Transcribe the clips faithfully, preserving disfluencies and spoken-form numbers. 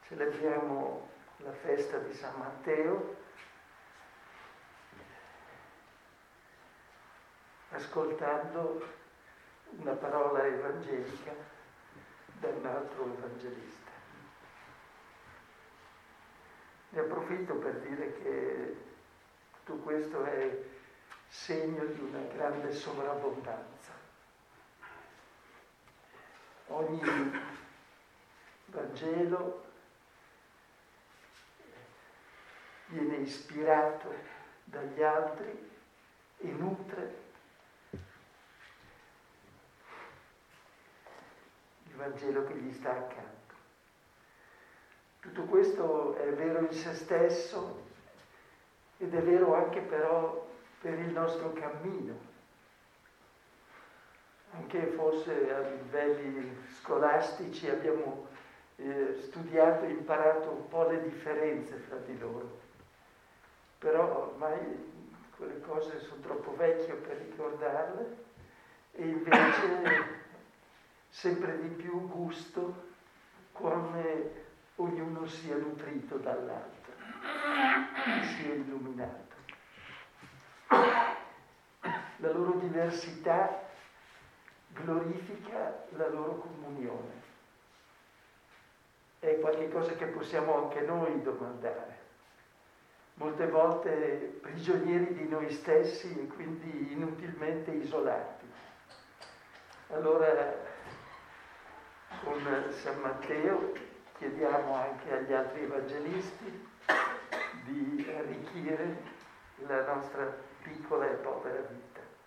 celebriamo la festa di San Matteo, ascoltando una parola evangelica da un altro evangelista. Ne approfitto per dire che tutto questo è segno di una grande sovrabbondanza. Ogni Vangelo viene ispirato dagli altri e nutre il Vangelo che gli sta accanto. Tutto questo è vero in se stesso ed è vero anche però per il nostro cammino. Anche forse a livelli scolastici abbiamo eh, studiato e imparato un po' le differenze fra di loro. Però ormai quelle cose sono troppo vecchie per ricordarle e invece sempre di più gusto come ognuno sia nutrito dall'altro, sia illuminato. La loro diversità glorifica la loro comunione. È qualcosa che possiamo anche noi domandare. Molte volte prigionieri di noi stessi e quindi inutilmente isolati. Allora, con San Matteo chiediamo anche agli altri evangelisti di arricchire la nostra piccola e povera vita.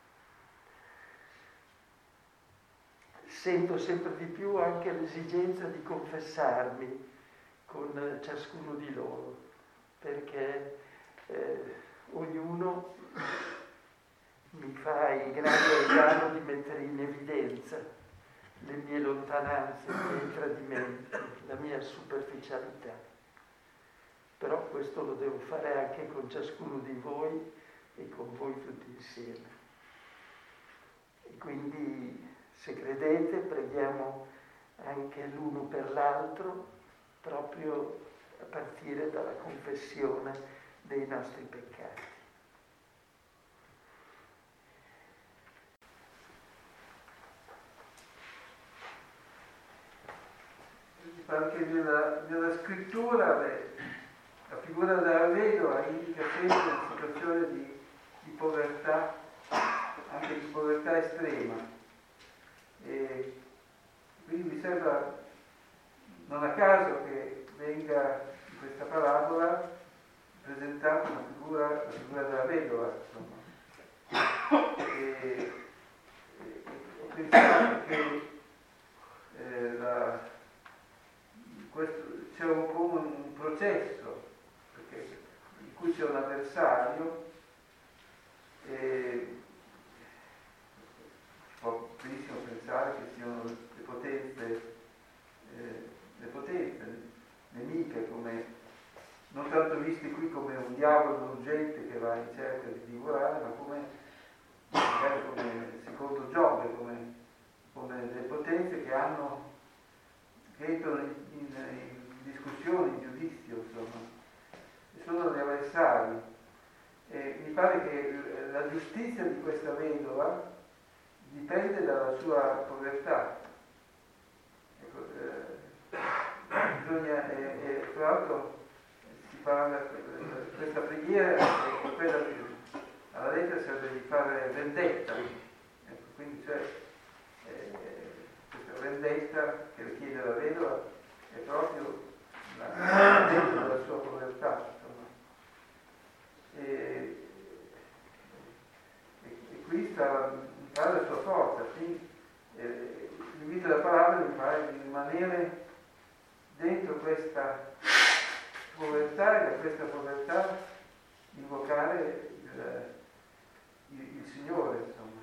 Sento sempre di più anche l'esigenza di confessarmi con ciascuno di loro, perché eh, ognuno mi fa il grande regalo di mettere in evidenza le mie lontananze, i miei tradimenti, la mia superficialità. Però questo lo devo fare anche con ciascuno di voi e con voi tutti insieme. E quindi, se credete, preghiamo anche l'uno per l'altro, proprio a partire dalla confessione dei nostri peccati. Anche nella, nella scrittura le, la figura della vedova indica sempre una situazione di, di povertà, anche di povertà estrema. E quindi mi sembra non a caso che venga in questa parabola presentata una figura, la figura della vedova, insomma. E, e, ho pensato che eh, la, questo, c'è un po' un, un processo perché, in cui c'è un avversario e si può benissimo pensare che siano le potenze, eh, le potenze nemiche, come, non tanto viste qui come un diavolo urgente che va in cerca di divorare, ma come, magari come secondo Giobbe, come, come le potenze che hanno che entrano in, in, in discussione, in giudizio, insomma, e sono gli avversari. E mi pare che la giustizia di questa vedova dipende dalla sua povertà. Ecco, eh, bisogna, e, e tra l'altro si parla, questa preghiera è quella che alla lettera serve di fare vendetta, ecco, quindi c'è eh, questa vendetta che richiede la vedova è proprio la vendetta della sua povertà, insomma. E, e, e qui sta mi pare la sua forza, sì? eh, l'invito della parola mi pare di rimanere dentro questa povertà e da questa povertà invocare il, il, il Signore, insomma.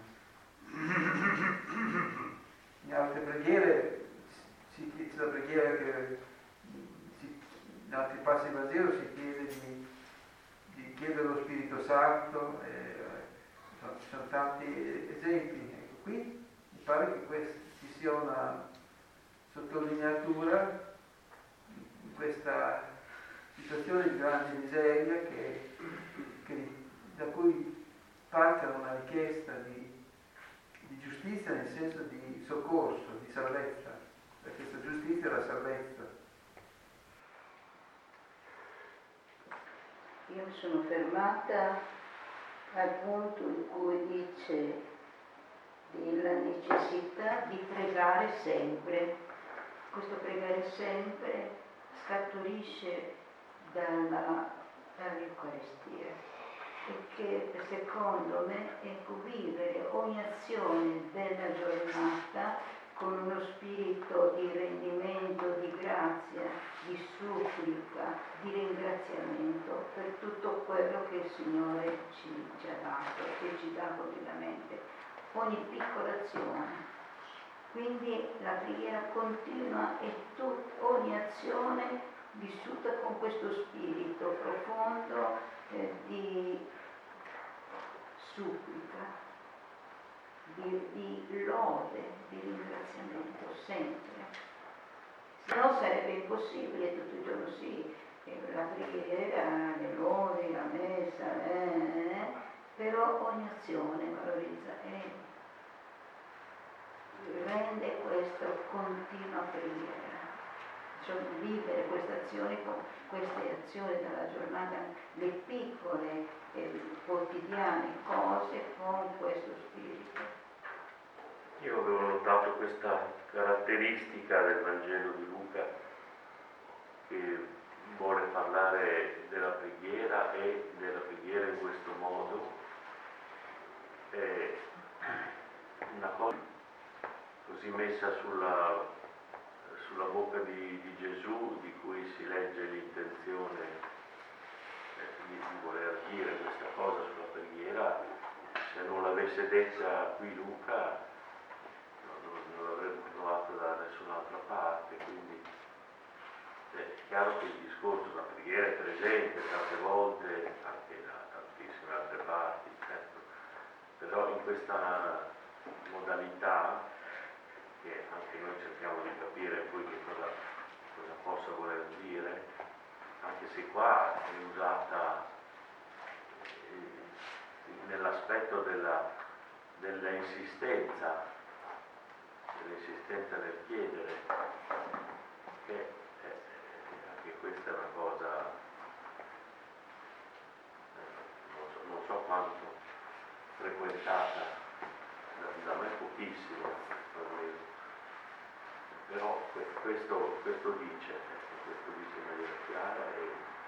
In altre preghiere, si, si, la preghiera che si, in altri passi del Vangelo si chiede di, di chiedere lo Spirito Santo, eh, insomma, ci sono tanti esempi. Ecco, qui mi pare che quest, ci sia una sottolineatura questa situazione di grande miseria che, che, da cui parte una richiesta di, di giustizia nel senso di soccorso, di salvezza, perché questa giustizia è la salvezza. Io mi sono fermata al punto in cui dice della necessità di pregare sempre. Questo pregare sempre scaturisce dalla, dall'Eucaristia e che secondo me ecco, vivere ogni azione della giornata con uno spirito di rendimento, di grazia, di supplica, di ringraziamento per tutto quello che il Signore ci, ci ha dato, che ci dà continuamente, ogni piccola azione. Quindi la preghiera continua e tut, ogni azione vissuta con questo spirito profondo eh, di supplica, di, di lode, di ringraziamento sempre. Se no sarebbe impossibile tutto il giorno sì, eh, la preghiera, le lodi, la messa, eh, però ogni azione valorizza e rende questo continua preghiera. Cioè vivere queste azioni, queste azioni della giornata, le piccole e quotidiane cose con questo spirito. Io avevo notato questa caratteristica del Vangelo di Luca che vuole parlare della preghiera e della preghiera in questo modo. È una cosa così messa sulla, sulla bocca di, di Gesù, di cui si legge l'intenzione eh, di, di voler dire questa cosa sulla preghiera. Se non l'avesse detta qui Luca non, non l'avrebbe trovato da nessun'altra parte, quindi è chiaro che il discorso della preghiera è presente tante volte anche da tantissime altre parti, certo. Però in questa modalità che anche noi cerchiamo di capire poi che cosa, cosa possa voler dire, anche se qua è usata eh, nell'aspetto della, dell'insistenza, dell'insistenza nel chiedere, che eh, anche questa è una cosa, eh, non, so, non so quanto frequentata, da, da me pochissimo, però questo, questo dice, questo dice in maniera chiara e,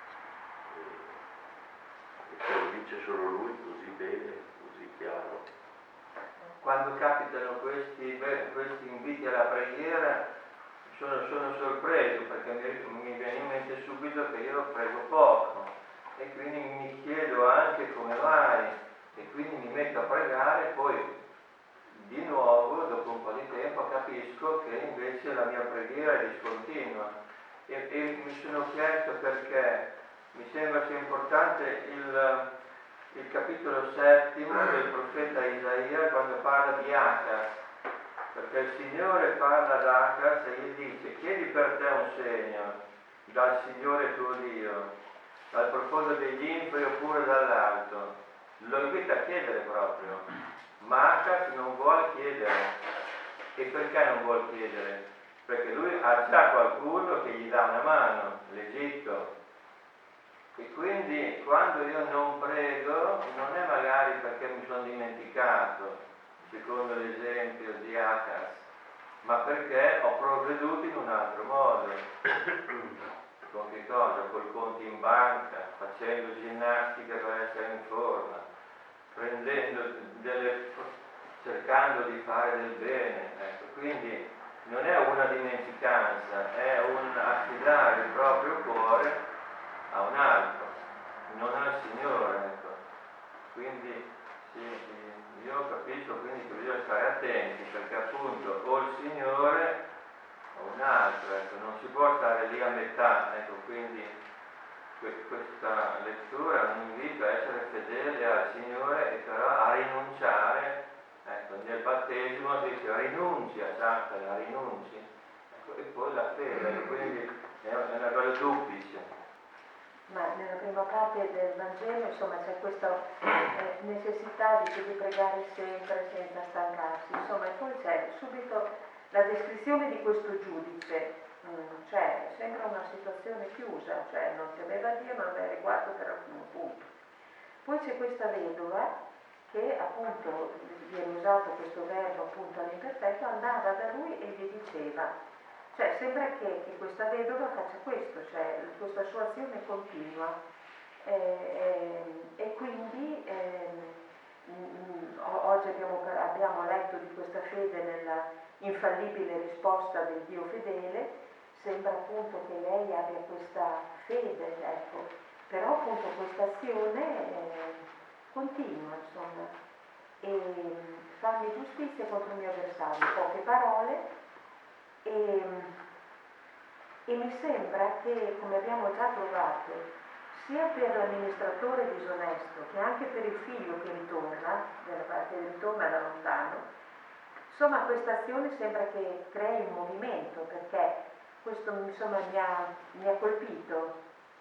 e, e se lo dice solo lui così bene, così chiaro. Quando capitano questi, questi inviti alla preghiera sono, sono sorpreso perché mi, mi viene in mente subito che io prego poco e quindi mi chiedo anche come mai e quindi mi metto a pregare, poi di nuovo, dopo un po' di tempo, capisco che invece la mia preghiera è discontinua e, e mi sono chiesto perché mi sembra sia importante il, il capitolo settimo del profeta Isaia quando parla di Acaz, perché il Signore parla ad Acaz e gli dice: chiedi per te un segno dal Signore tuo Dio, dal profondo degli inferi oppure dall'alto. Lo invita a chiedere proprio. Ma Acaz non vuole chiedere. E perché non vuole chiedere? Perché lui ha già qualcuno che gli dà una mano, l'Egitto. E quindi quando io non prego, non è magari perché mi sono dimenticato, secondo l'esempio di Acaz, ma perché ho provveduto in un altro modo. Con che cosa? Col conto in banca, facendo ginnastica per essere in forma, prendendo delle, cercando di fare del bene, ecco. Quindi non è una dimenticanza, è un affidare il proprio cuore a un altro, non al Signore, ecco. Quindi sì, io capisco quindi che bisogna stare attenti, perché appunto o il Signore o un altro, ecco. Non si può stare lì a metà, ecco. Quindi questa lettura è un invito a essere fedele al Signore e però a rinunciare, ecco, nel battesimo si dice rinuncia, Satana, rinunci, ecco, e poi la fede, quindi è una cosa duplice. Ma nella prima parte del Vangelo, insomma, c'è questa eh, necessità di, di pregare sempre senza stancarsi, insomma, e poi c'è subito la descrizione di questo giudice, mm, cioè sembra una situazione chiusa, cioè non temeva Dio, non aveva riguardo per alcun punto. Poi c'è questa vedova che appunto, viene usato questo verbo appunto all'imperfetto, andava da lui e gli diceva. Cioè sembra che, che questa vedova faccia questo, cioè questa sua azione continua eh, eh, e quindi eh, mh, oggi abbiamo, abbiamo letto di questa fede nella infallibile risposta del Dio fedele, sembra appunto che lei abbia questa fede, ecco, però appunto questa azione eh, continua, insomma, e fammi giustizia contro il mio avversario, poche parole. E, e mi sembra che, come abbiamo già trovato, sia per l'amministratore disonesto che anche per il figlio che ritorna, che ritorna da lontano, insomma questa azione sembra che crei un movimento, perché questo insomma mi ha, mi ha colpito,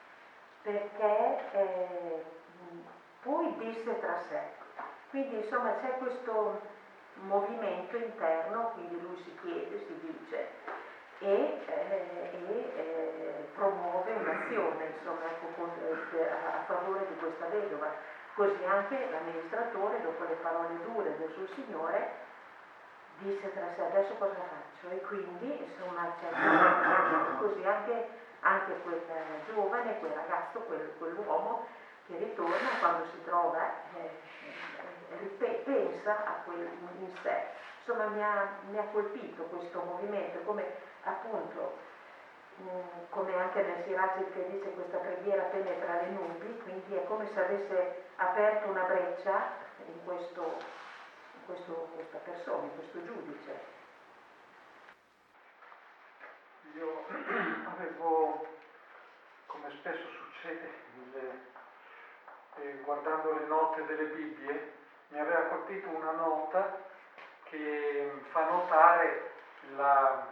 perché eh, poi disse tra sé. Quindi insomma c'è questo movimento interno, quindi lui si chiede, si dice e, eh, e eh, promuove un'azione insomma, ecco, con, eh, a, a favore di questa vedova. Così anche l'amministratore, dopo le parole dure del suo signore, disse tra sé: adesso cosa faccio? E quindi insomma c'è così anche, anche quel giovane, quel ragazzo, quel, quell'uomo che ritorna quando si trova eh, pensa a quel in sé. Insomma mi ha, mi ha colpito questo movimento, come appunto mh, come anche nel Siracet che dice questa preghiera penetra le nubi, quindi è come se avesse aperto una breccia in questo, in questo questa persona, in questo giudice. Io avevo, come spesso succede le, eh, guardando le note delle Bibbie, mi aveva colpito una nota che fa notare la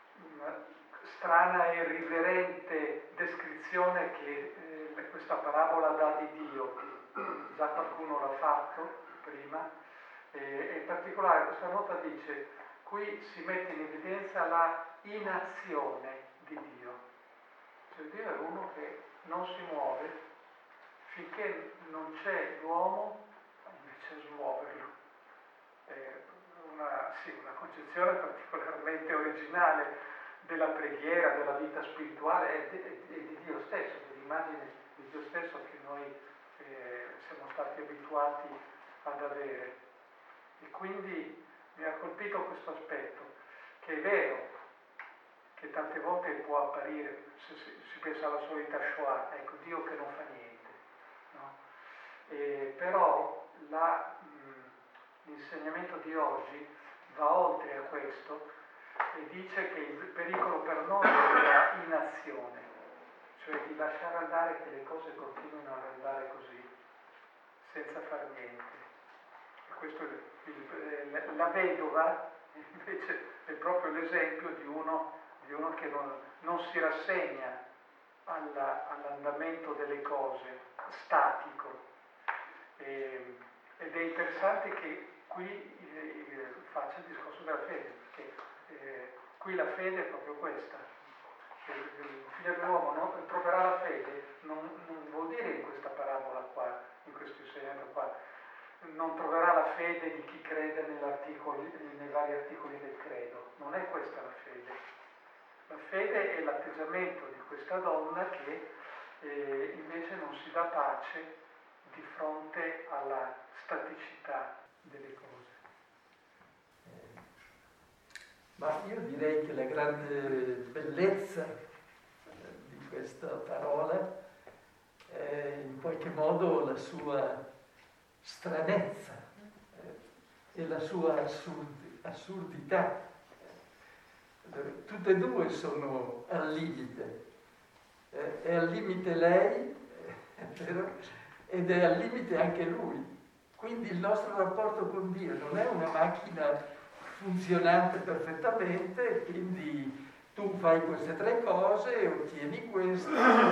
strana e irriverente descrizione che eh, questa parabola dà di Dio. Già qualcuno l'ha fatto prima, e, e in particolare questa nota dice: qui si mette in evidenza la inazione di Dio. Cioè Dio è uno che non si muove finché non c'è l'uomo invece smuoverlo. È una, sì, una concezione particolarmente originale della preghiera, della vita spirituale e, e, e di Dio stesso, dell'immagine di Dio stesso che noi eh, siamo stati abituati ad avere. E quindi mi ha colpito questo aspetto, che è vero che tante volte può apparire, se si, si pensa alla solita Shoah, ecco, Dio che non fa niente, no? E, però la, mh, l'insegnamento di oggi va oltre a questo e dice che il pericolo per noi è la inazione, cioè di lasciare andare che le cose continuino ad andare così, senza far niente. E questo è il, la vedova invece è proprio l'esempio di uno, di uno che non, non si rassegna alla, all'andamento delle cose, statico. E, ed è interessante che qui eh, faccia il discorso della fede, perché eh, qui la fede è proprio questa. Il figlio dell'uomo non, troverà la fede, non, non vuol dire in questa parabola qua, in questo insegnamento qua, non troverà la fede di chi crede nei vari articoli del credo. Non è questa la fede. La fede è l'atteggiamento di questa donna che eh, invece non si dà pace di fronte alla staticità delle cose. Ma io direi che la grande bellezza di questa parola è in qualche modo la sua stranezza eh, e la sua assurdi, assurdità. Tutte e due sono al limite. Eh, è al limite lei, eh, però, ed è al limite anche lui. Quindi il nostro rapporto con Dio non è una macchina funzionante perfettamente, quindi tu fai queste tre cose e ottieni questo,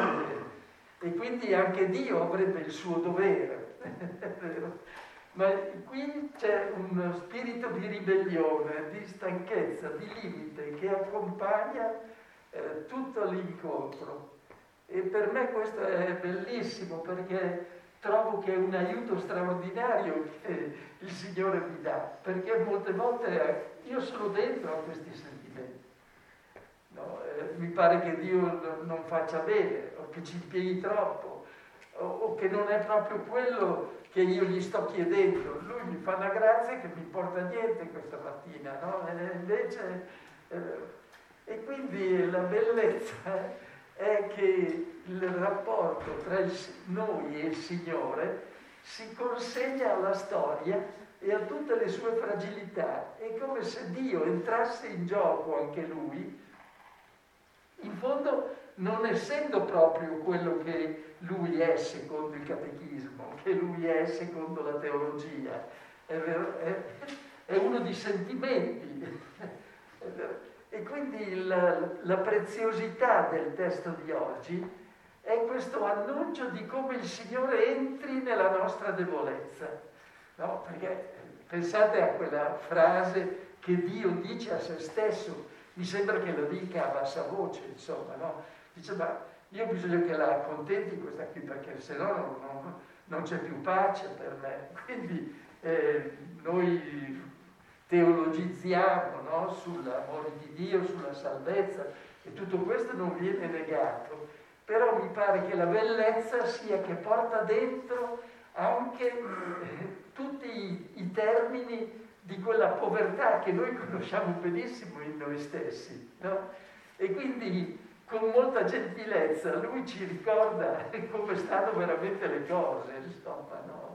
e quindi anche Dio avrebbe il suo dovere, è vero? Ma qui c'è uno spirito di ribellione, di stanchezza, di limite che accompagna eh, tutto l'incontro. E per me questo è bellissimo, perché trovo che è un aiuto straordinario che il Signore mi dà, perché molte volte io sono dentro a questi sentimenti. No? Eh, mi pare che Dio non faccia bene, o che ci impieghi troppo, o, o che non è proprio quello che io gli sto chiedendo. Lui mi fa una grazia che mi porta niente questa mattina, no? E invece, eh, e quindi la bellezza è che il rapporto tra il, noi e il Signore si consegna alla storia e a tutte le sue fragilità. È come se Dio entrasse in gioco anche Lui, in fondo non essendo proprio quello che Lui è secondo il catechismo, che Lui è secondo la teologia, è, vero? è, è uno di sentimenti. È vero? E quindi la, la preziosità del testo di oggi è questo annuncio di come il Signore entri nella nostra debolezza. No? Perché pensate a quella frase che Dio dice a se stesso, mi sembra che lo dica a bassa voce, insomma, no? Dice, ma io ho bisogno che la accontenti questa qui, perché se no non, non, non c'è più pace per me. Quindi eh, noi teologizziamo, no? Sull'amore di Dio, sulla salvezza, e tutto questo non viene negato, però mi pare che la bellezza sia che porta dentro anche eh, tutti i, i termini di quella povertà che noi conosciamo benissimo in noi stessi, no? E quindi con molta gentilezza lui ci ricorda come stanno veramente le cose, insomma, no?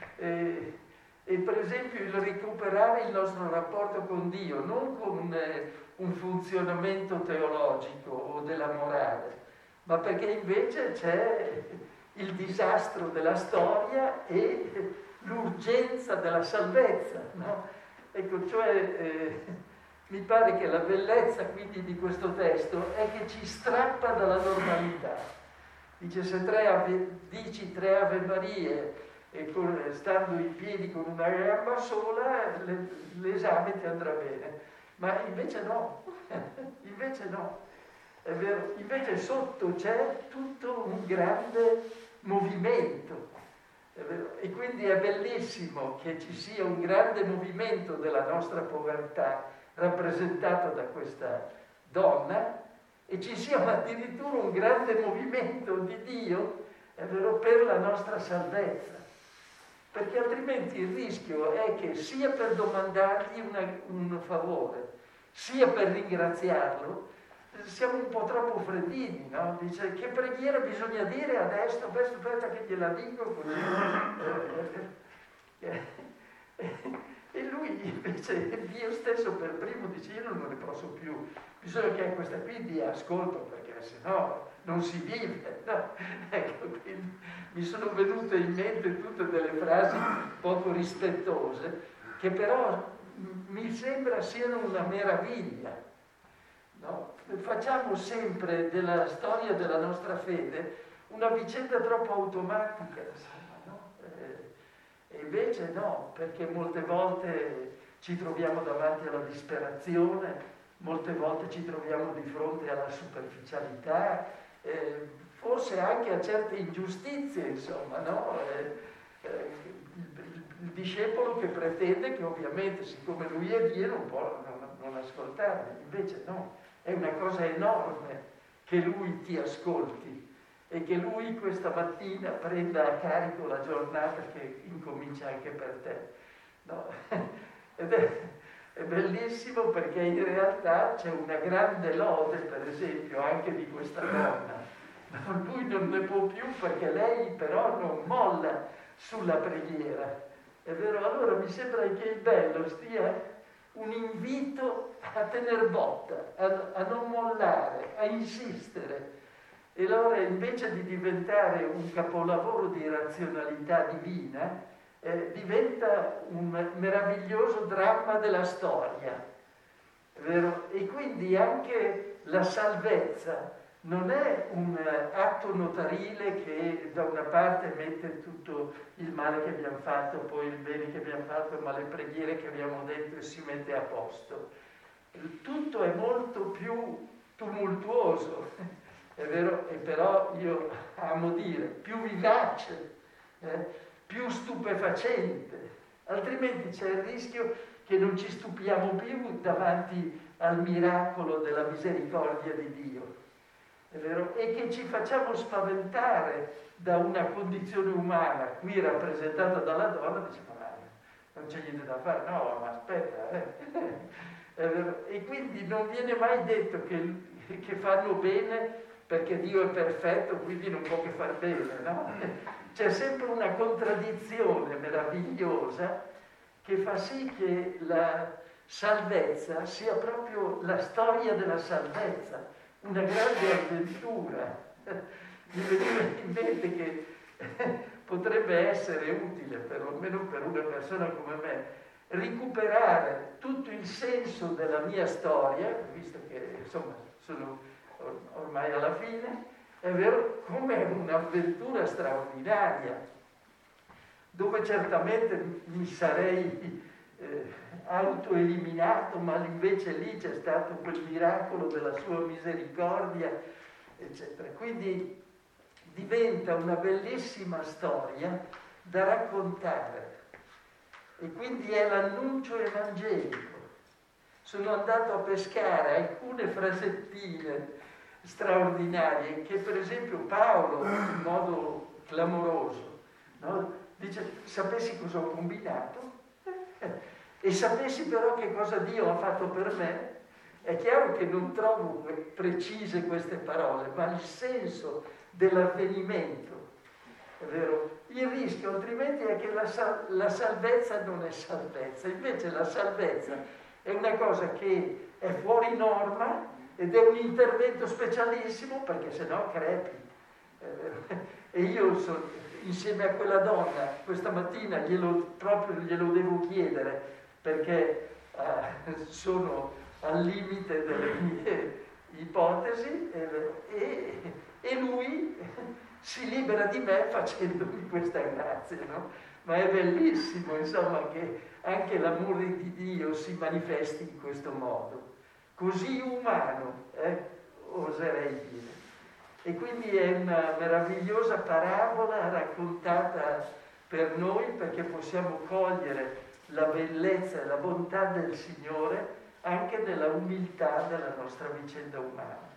E, E per esempio il recuperare il nostro rapporto con Dio, non con eh, un funzionamento teologico o della morale, ma perché invece c'è il disastro della storia e l'urgenza della salvezza, no? Ecco, cioè eh, mi pare che la bellezza quindi di questo testo è che ci strappa dalla normalità. Dice, se tre ave, dici tre Ave Marie e con, stando in piedi con una gamba sola, le, l'esame ti andrà bene. Ma invece no, invece no, è vero, invece sotto c'è tutto un grande movimento, è vero? E quindi è bellissimo che ci sia un grande movimento della nostra povertà rappresentato da questa donna, e ci sia addirittura un grande movimento di Dio, è vero, per la nostra salvezza. Perché altrimenti il rischio è che sia per domandargli una, un favore, sia per ringraziarlo, siamo un po' troppo freddini, no? Dice, che preghiera bisogna dire adesso? Beh, aspetta che gliela dico così. E lui invece, Dio stesso per primo dice, io non ne posso più, bisogna che questa qui dia ascolto, perché sennò non si vive, no? Ecco, quindi mi sono venute in mente tutte delle frasi poco rispettose, che però mi sembra siano una meraviglia, no? Facciamo sempre della storia della nostra fede una vicenda troppo automatica, insomma, no? E invece no, perché molte volte ci troviamo davanti alla disperazione, molte volte ci troviamo di fronte alla superficialità, eh, forse anche a certe ingiustizie, insomma, no? Eh, eh, il, il discepolo che pretende che ovviamente, siccome lui è Dio, non può non, non ascoltarmi, invece no, è una cosa enorme che lui ti ascolti e che lui questa mattina prenda a carico la giornata che incomincia anche per te, no? Ed è, è bellissimo, perché in realtà c'è una grande lode, per esempio, anche di questa donna. No, lui non ne può più, perché lei però non molla sulla preghiera. È vero? Allora mi sembra che il bello stia un invito a tener botta, a, a non mollare, a insistere. E allora, invece di diventare un capolavoro di razionalità divina, eh, diventa un meraviglioso dramma della storia. è vero? E quindi anche la salvezza non è un atto notarile che da una parte mette tutto il male che abbiamo fatto, poi il bene che abbiamo fatto, ma le preghiere che abbiamo detto e si mette a posto. Tutto è molto più tumultuoso, è vero? E però io amo dire, più vivace, eh? più stupefacente, altrimenti c'è il rischio che non ci stupiamo più davanti al miracolo della misericordia di Dio, è vero? E che ci facciamo spaventare da una condizione umana qui rappresentata dalla donna, diciamo, ma non c'è niente da fare, no, ma aspetta, eh. È vero? E quindi non viene mai detto che, che fanno bene perché Dio è perfetto, quindi non può che far bene, no? C'è sempre una contraddizione meravigliosa che fa sì che la salvezza sia proprio la storia della salvezza, una grande avventura. Mi veniva in mente che potrebbe essere utile, perlomeno per una persona come me, recuperare tutto il senso della mia storia, visto che insomma sono or- ormai alla fine, è vero, come un'avventura straordinaria, dove certamente mi sarei eh, autoeliminato, ma invece lì c'è stato quel miracolo della sua misericordia, eccetera. Quindi diventa una bellissima storia da raccontare. E quindi è l'annuncio evangelico. Sono andato a pescare alcune frasettine straordinarie che per esempio Paolo, in modo clamoroso, no? Dice, sapessi cosa ho combinato e sapessi però che cosa Dio ha fatto per me, è chiaro che non trovo precise queste parole, ma il senso dell'avvenimento, è vero? Il rischio altrimenti è che la, sal- la salvezza non è salvezza, invece la salvezza è una cosa che è fuori norma ed è un intervento specialissimo perché sennò crepi. E io sono, insieme a quella donna questa mattina glielo, proprio glielo devo chiedere perché eh, sono al limite delle mie ipotesi e, e, e lui si libera di me facendomi questa grazia, no? Ma è bellissimo, insomma, che anche l'amore di Dio si manifesti in questo modo, così umano, eh, oserei dire. E quindi è una meravigliosa parabola raccontata per noi perché possiamo cogliere la bellezza e la bontà del Signore anche nella umiltà della nostra vicenda umana.